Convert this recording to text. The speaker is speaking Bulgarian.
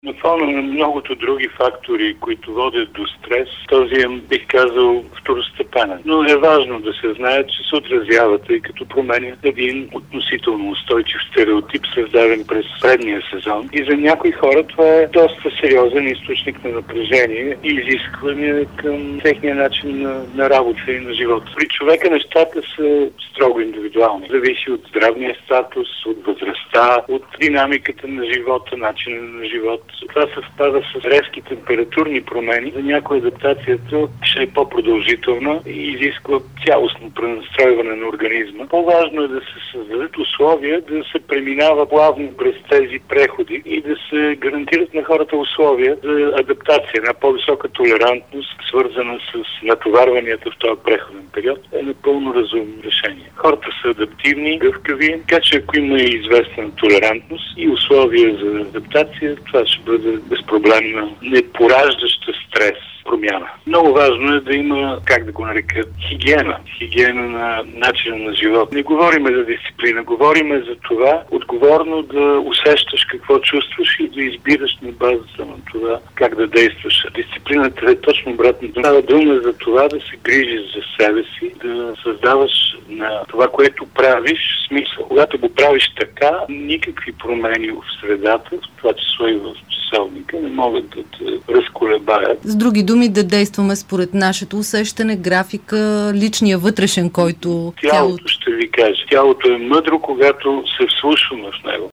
На фона на многото други фактори, които водят до стрес, този бих казал второстепенен. Но е важно да се знае, че се отразява, тъй като променя един относително устойчив стереотип, създаден през предния сезон. И за някои хора това е доста сериозен източник на напрежение и изискване към техния начин на работа и на живота. При човека нещата са строго индивидуални. Зависи от здравния статус, от възрастта, от динамиката на живота, начина на живот. Това съвпада с резки температурни промени. За някои адаптацията ще е по-продължителна и изисква цялостно пренастройване на организма. По-важно е да се създадат условия да се преминава плавно през тези преходи и да се гарантират на хората условия за адаптация, на по-висока толерантност, свързана с натоварванията в този преходен период, е напълно разумно решение. Хората са адаптивни, гъвкави, така че ако има и известна толерантност и условия за адаптация, това ще бъде безпроблемна, не пораждаща стрес промяна. Много важно е да има, как да го нарека, хигиена на начина на живот. Не говориме за дисциплина, говориме за това отговорно да усещаш какво чувстваш и да избираш на базата на това как да действаш. Дисциплината е точно обратно. Става дума за това да се грижиш за себе си, да създаваш на това, което правиш, смисъл. Когато го правиш така, никакви промени в средата, в това число и в часовника, не могат да те разколебаят. С други думи, да действаме според нашето усещане, графика, личния вътрешен, който... Тялото ще ви каже. Тялото е мъдро, когато се вслушваме в него.